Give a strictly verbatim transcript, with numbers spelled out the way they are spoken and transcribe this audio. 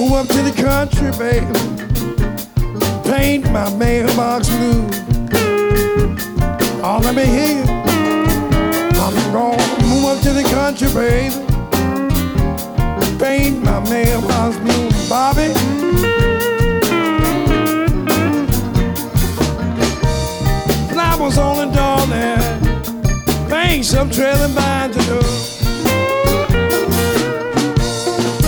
move up to the country, baby. Paint my mailbox blue. Oh, let me hear you. I'm gonna move up to the country, baby. Paint my mailbox blue, Bobby. Flowers on the door there. Paint some trailing behind the door.